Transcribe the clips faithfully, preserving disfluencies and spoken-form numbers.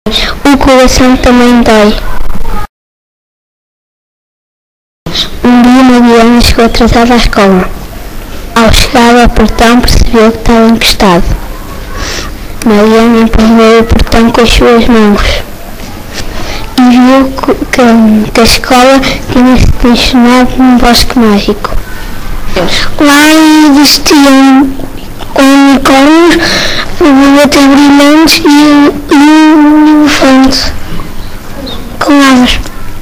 O coração também dói. Um dia Mariana chegou atrasada à escola. Ao chegar ao portão percebeu que estava encostado. Mariana empurrou o portão com as suas mãos e viu que, que a escola tinha se transformado num bosque mágico. Lá existiam unicórnios, borboletas brilhantes e, e um elefante com asas.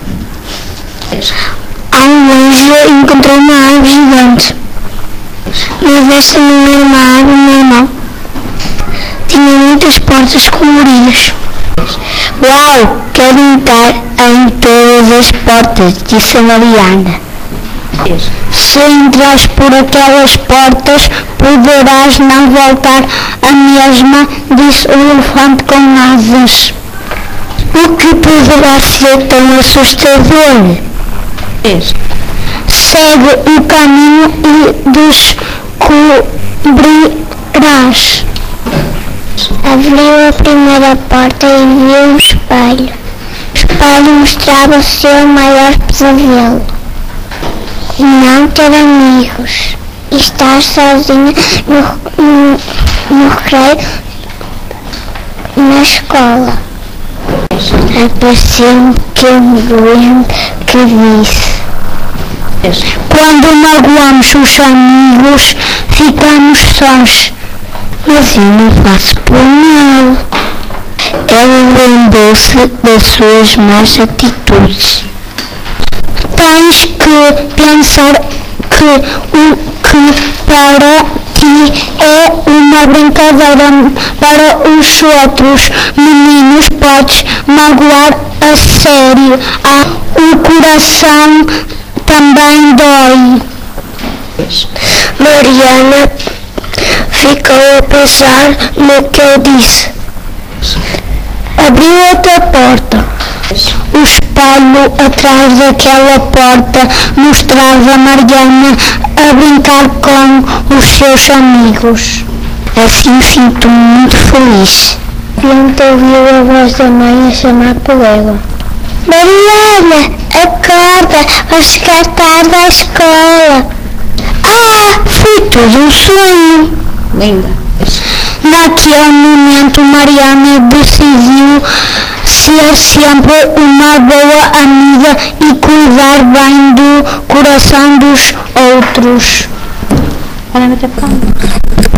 Ao longe encontrou uma árvore gigante, mas esta não era uma árvore normal. Tinha muitas portas coloridas. Uau! Quero entrar em todas as portas, disse a Mariana. Se entrares por aquelas portas, poderás não voltar a mesma, disse o elefante com asas. O que poderá ser tão assustador? Segue o caminho e descobrirás. Abriu a primeira porta e viu um espelho. O espelho mostrava o seu maior pesadelo. Não ter amigos e estar sozinha no, no, no recreio na escola. Apareceu-me que eu me lembro que disse: quando magoamos os amigos, ficamos sós. Mas eu não faço por mal. Ela lembrou-se das suas más atitudes. Tens que pensar que o que para ti é uma brincadeira, para os outros meninos podes magoar a sério. Ah, o coração também dói. Mariana ficou a pensar no que eu disse. Abriu outra porta. O espelho atrás daquela porta mostrava Mariana a brincar com os seus amigos. Assim sinto-me muito feliz. Pinto ouviu a voz da mãe a chamar por ela. Mariana, acorda, vai chegar tarde à escola. Ah, foi tudo um sonho. Linda. Naquele momento, Mariana decidiu ser sempre uma boa amiga e cuidar bem do coração dos outros. Olha, até